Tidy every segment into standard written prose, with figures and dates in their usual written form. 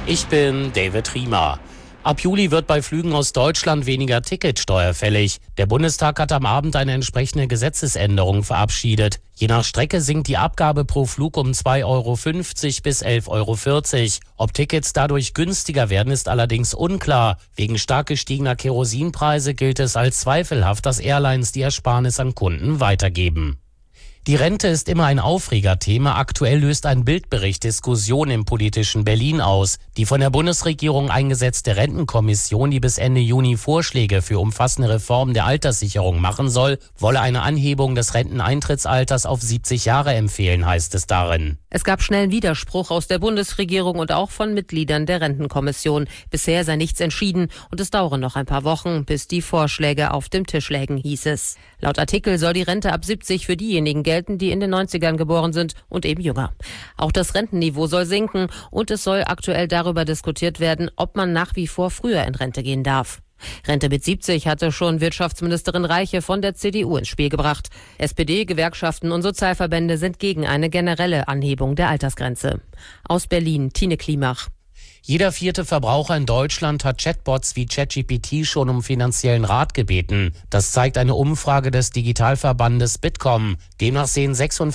Ich bin David Riemer. Ab Juli wird bei Flügen aus Deutschland weniger Ticketsteuer fällig. Der Bundestag hat am Abend eine entsprechende Gesetzesänderung verabschiedet. Je nach Strecke sinkt die Abgabe pro Flug um 2,50 Euro bis 11,40 Euro. Ob Tickets dadurch günstiger werden, ist allerdings unklar. Wegen stark gestiegener Kerosinpreise gilt es als zweifelhaft, dass Airlines die Ersparnis an Kunden weitergeben. Die Rente ist immer ein Aufregerthema. Aktuell löst ein Bildbericht Diskussion im politischen Berlin aus. Die von der Bundesregierung eingesetzte Rentenkommission, die bis Ende Juni Vorschläge für umfassende Reformen der Alterssicherung machen soll, wolle eine Anhebung des Renteneintrittsalters auf 70 Jahre empfehlen, heißt es darin. Es gab schnellen Widerspruch aus der Bundesregierung und auch von Mitgliedern der Rentenkommission. Bisher sei nichts entschieden und es dauere noch ein paar Wochen, bis die Vorschläge auf dem Tisch lägen, hieß es. Laut Artikel soll die Rente ab 70 für diejenigen gelten, die in den 90ern geboren sind und eben jünger. Auch das Rentenniveau soll sinken und es soll aktuell darüber diskutiert werden, ob man nach wie vor früher in Rente gehen darf. Rente mit 70 hatte schon Wirtschaftsministerin Reiche von der CDU ins Spiel gebracht. SPD, Gewerkschaften und Sozialverbände sind gegen eine generelle Anhebung der Altersgrenze. Aus Berlin, Tine Klimach. Jeder 4. Verbraucher in Deutschland hat Chatbots wie ChatGPT schon um finanziellen Rat gebeten. Das zeigt eine Umfrage des Digitalverbandes Bitkom. Demnach sehen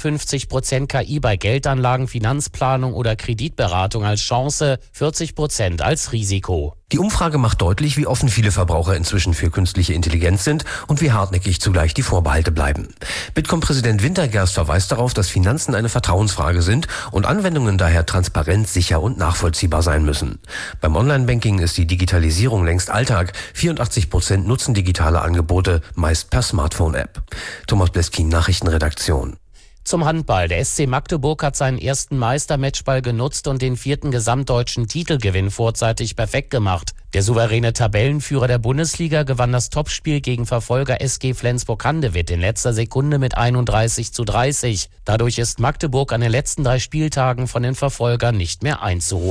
56% KI bei Geldanlagen, Finanzplanung oder Kreditberatung als Chance, 40% als Risiko. Die Umfrage macht deutlich, wie offen viele Verbraucher inzwischen für künstliche Intelligenz sind und wie hartnäckig zugleich die Vorbehalte bleiben. Bitkom-Präsident Wintergerst verweist darauf, dass Finanzen eine Vertrauensfrage sind und Anwendungen daher transparent, sicher und nachvollziehbar sein müssen. Beim Online-Banking ist die Digitalisierung längst Alltag. 84% nutzen digitale Angebote, meist per Smartphone-App. Thomas Bleskin, Nachrichtenredaktion. Zum Handball. Der SC Magdeburg hat seinen ersten Meistermatchball genutzt und den 4. gesamtdeutschen Titelgewinn vorzeitig perfekt gemacht. Der souveräne Tabellenführer der Bundesliga gewann das Topspiel gegen Verfolger SG Flensburg-Handewitt in letzter Sekunde mit 31:30. Dadurch ist Magdeburg an den letzten 3 Spieltagen von den Verfolgern nicht mehr einzuholen.